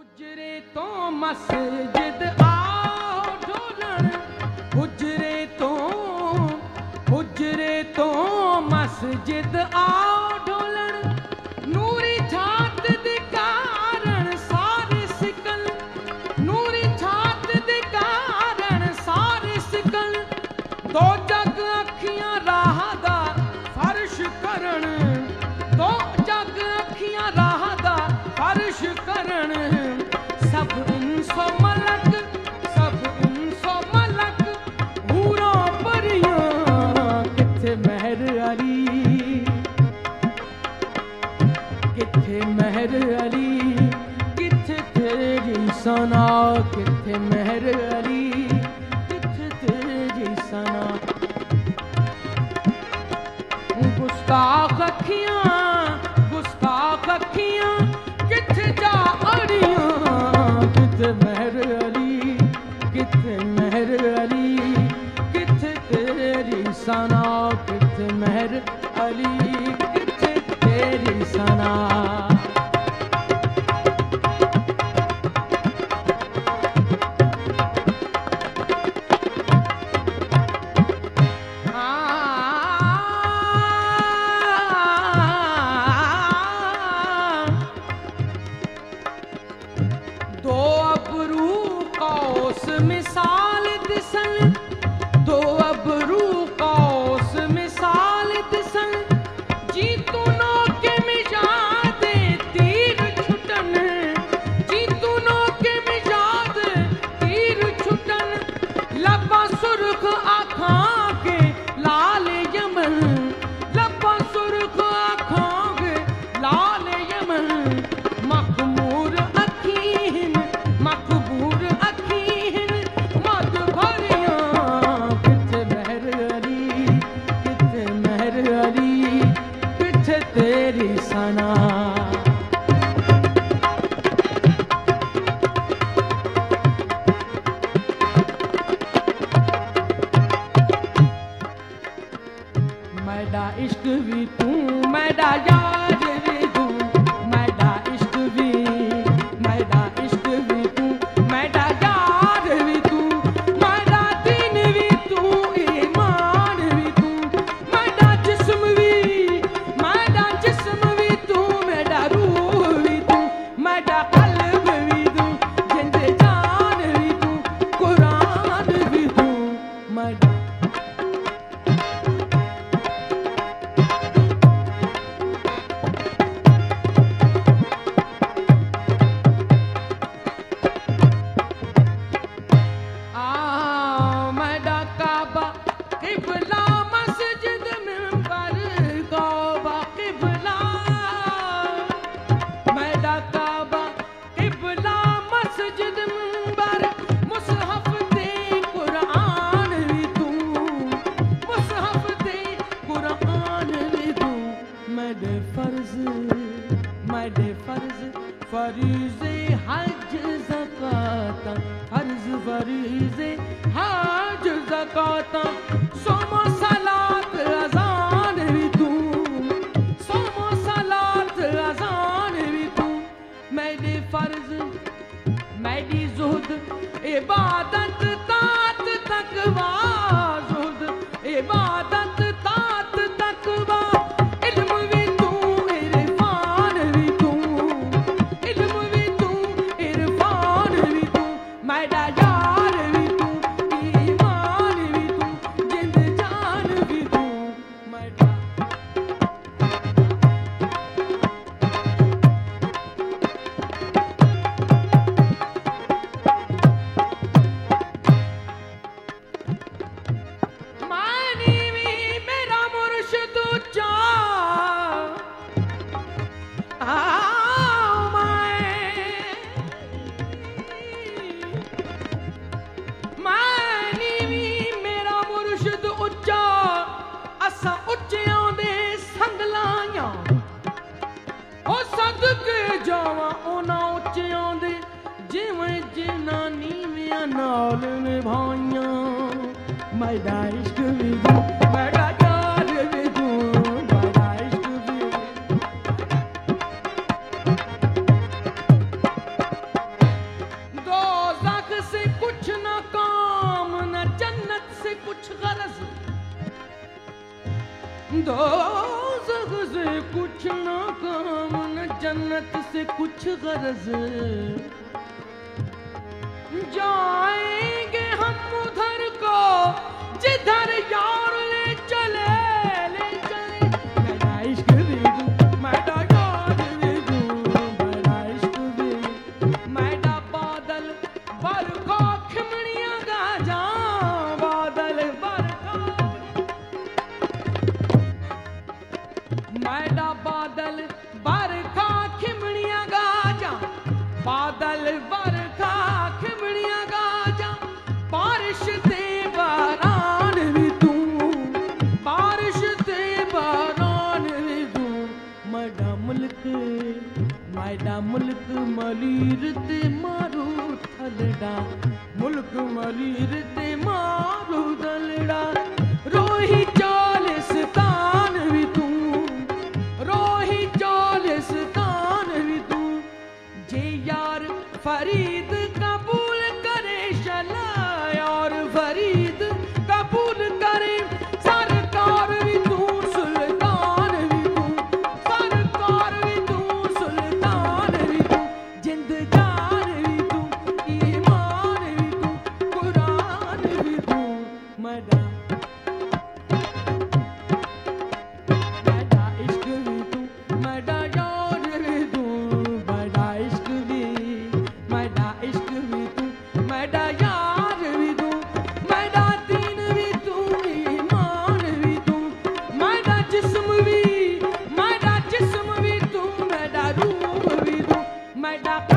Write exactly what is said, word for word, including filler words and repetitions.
हुजरे तो मस्जिद आओ ढोलण, हुजरे तो हुजरे तो मस्जिद आओ ढोलण, नूरी छात दे कारण सारे सिकल, नूरी छात दे कारण सारे सिकल, दो जग अखियां राह दा फर्श करन, दो जग अखियां राह दा फर्श करन, सब इंसो मलक सब इंसो मलक हूरों परियां, किथे महर अली किथे महर अली, किथे तेरी सना, किथे महर अली किथे तेरी सना, गुस्ताख अखियां गुस्ताख अखियां किथे जा अड़ियां, किथे महर अली किथे महर अली किथे तेरी सना, किथे महर अली किथे तेरी सना। दो अबरू कौस मिसाल दिसन, दो अबरू कौस मिसाल दिसन, जी तूनो के मिजादे तीर छुटन, जी तूनो के मिजाद तीर छुटन, लबा सुर्ख आँखां के लाल यमन, लबा सुर्ख आँखां के लाल यमन, मखमूर अखीन मकबूर अखीन मत भरियां, किथे महर अली किथे महर अली किथे तेरी सना। मैडा इश्क भी तू मैडा यार भी तू, मैडा इश्क भी मैडा इश्क भी तू, मैडा यार भी तू, मैडा दीन भी तू, ईमान भी तू, मैडा जिस्म भी मैडा जिस्म भी तू, मैडा रूह भी तू, मैडा कल्ब भी तू, जिंद जान भी तू, कुरान भी तू, मैडा फरीज़े हज ज़कात फर्ज फरीज़े हज ज़कात, सोमो सलात अज़ान भी तू, सोमो सलात अज़ान भी तू, मेरे फर्ज मेरी ज़ुहद इबादत तात तकवा, ज़ुहद इबादत तात तकवा, इल्म भी तू इरफान भी तू, इल्म भी तू इरफान भी तू, मैडा यार भी तू, ईमान भी तू, जिंद जान भी तू, मैडा मानी भी मेरा मुर्शिद ऊंचा, आओ माए मानी भी मेरा मुर्शिद ऊंचा, असा उच्चियां दे संगलायां, ओ सदके जावां उन्हां उच्चियां दे, जिवें जिन्हां नीवियां नाल निभाइयां, मैडा इश्क भी तू मैडा यार भी तू, मैडा इश्क भी दोज़ख से कुछ न काम न जन्नत से कुछ गरज, जाएंगे हम उधर को जिधर यार ले चले, ले चले। मेरा इश्क भी दूं, मेरा यार भी दूं, मेरा इश्क भी, मेरा बादल बरखा खिमड़ियां गा जा, बादल बरखा, मेरा बादल बरखा खिमड़ियां गा जा, बादल बरखा खिमड़ियां गा जा, बारिश ते बारान भी तू, बारिश ते बारान भी तू। मेरा मुल्क, मेरा मुल्क मलीर ते मारू थलड़ा, मुल्क मलीर ते मारू दलड़ा। रोही चालिस्तान भी तू, रोही चालिस्तान भी तू। जे यार फरीद कबूल करे शला, और फरीद कबूल करे, सरकार भी तू सुल्तान भी तू, सरकार भी तू सुल्तान भी तू। जिंदगान भी तू, ईमान भी तू, कुरान भी तू। मेरा मेरा इश्क भी तू, मेरा यार भी तू, मेरा इश्क भी, मेरा इश्क भी तू, मेरा यार भी तू, मेरा दीन भी तू, ईमान भी तू, मेरा जिस्म भी, मेरा जिस्म भी तू, मेरा रूह भी तू, मेरा